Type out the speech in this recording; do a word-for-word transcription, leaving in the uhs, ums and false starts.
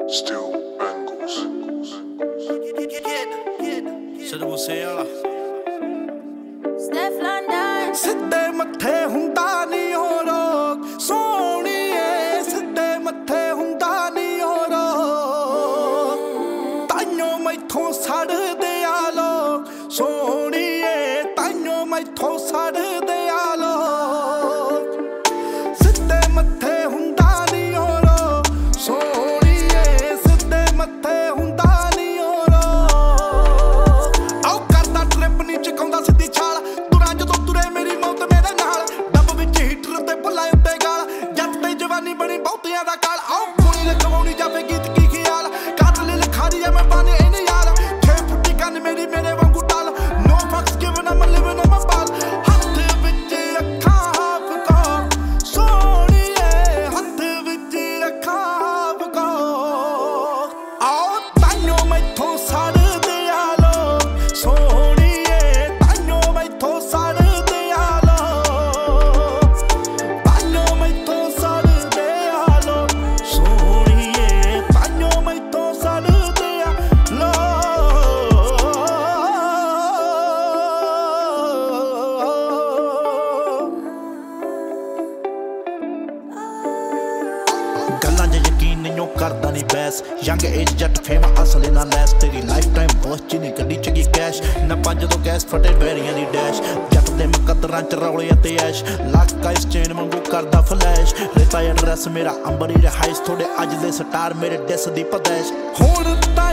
Still bangles. Sidhu Moose ਵਾਲਾ Steph London ਸਿੱਧੇ ਮੱਥੇ ਹੁੰਦਾ ਨੀ ਹੋ ਰੋਕ ਸੋਹਣੀਏ ਸਿੱਧੇ ਮੱਥੇ ਹੁੰਦਾ ਨੀ ਹੋ ਰੋਕ ਤਾਈਓ ਮੈਥੋਂ ਸੜਦੇ ਆ ਲੋਕ ਸੋਹਣੀਏ ਤਾਈਓ ਮੈਥੋਂ ਸੜਦੇ ਆ ਲੋਕ ਸਿੱਧੇ ਮੱਥੇ ਹੁੰਦਾ ਨੀ ਹੋ ਰੋਕ ਸੋਹਣੀਏ ਸਿੱਧੇ ਮੱਥੇ ਹੁੰਦਾ ਨੀ ਹੋ ਰੋਕ ਆਓ ਕਰਦਾ ਟ੍ਰਿਪ ਨੀ ਚਕਾਉਂਦਾ ਸਿੱਧੀ ਛਾਲ ਤੁਰਾਂ ਜਦੋਂ ਤੁਰੇ ਮੇਰੀ ਮੌਤ ਮੇਰੇ ਨਾਲ ਡੱਬ ਵਿੱਚ ਹੀਟਰ ਤੇ ਭੁੱਲਾ ਉੱਤੇ ਗਾਲ ਜੱਟ ਤੇ ਜਵਾਨੀ ਬਣੀ ਬਹੁਤਿਆਂ ਦਾ ਕਾਲ ਆਓ ਕੁੜੀ ਲਖਵਾਉਣੀ ਜਾਵੇ ਗੀਤ ਕੀ ਖਿਆਲ ਕਾਤਲ ਲਖਾਰੀ ਆ ਮੈਂ ਬਾਨੇ ਇਹਨੇ ਯਾਰ ਛੇ ਫੁੱਟੀ ਕੰਨ ਮੇਰੀ ਮੇਰੇ ਵਾਂਗੂ tall no fucks given am living on my ball ਹੱਥ ਵਿੱਚ ਅੱਖਾਂ ਹਾਫ ਕੋ ਸੋਹਣੀਏ ਹੱਥ ਵਿੱਚ ਅੱਖਾਂ ਹਾਫ ਕੋ ਆਓ ਤਾਈਓ ਮੈਥੋਂ ਸੜਦੇ ਆ ਲੋਕ ਸੋਹਣੀਏ ਤਾਈਓ ਮੈਥੋਂ ਸੜਦੇ ਆ ਲੋਕ ਤਾਈਓ ਮੈਥੋਂ ਸੜਦੇ ਆ ਲੋਕ ਸੋਹਣੀਏ ਤਾਈਓ ਮੈਥੋਂ ਸੜਦੇ ਆ ਲੋਕ ਗੱਲਾਂ 'ਚ ਯਕੀਨ ਨਹੀਂ ਉਹ ਕਰਦਾ ਨਹੀਂ ਬੈਸ ਯੰਗ ਏਜ ਜੱਟ ਫੇਮਾ ਅਸਲੇ ਨਾਲ ਲੈਸ ਤੇਰੀ ਲਾਈਫ ਟਾਈਮ ਬਸ ਚ ਨਹੀਂ ਗੱਡੀ ਚ ਗਈ ਕੈਸ਼ ਨਾ ਪੰਜ ਤੋਂ ਗੈਸ ਫਟੇ ਬੈਰੀਆਂ ਦੀ ਡੈਸ਼ ਜੱਟ ਦੇ ਮੁਕੱਦਰਾਂ ਚ ਰੌਲੇ ਅਤੇ ਐਸ਼ ਲੱਕ ਆਈਸ ਚੇਨ ਵਾਂਗੂ ਕਰਦਾ ਫਲੈਸ਼ ਰੇਤਾ ਐਡਰੈਸ ਮੇਰਾ ਅੰਬਰੀ ਰਿਹਾਇਸ਼ ਥੋੜੇ ਅੱਜ ਦੇ ਸਟਾਰ ਮੇਰੇ ਡਿਸ ਦੀ ਪਦੈਸ਼ ਹੁਣ ਤਾਂ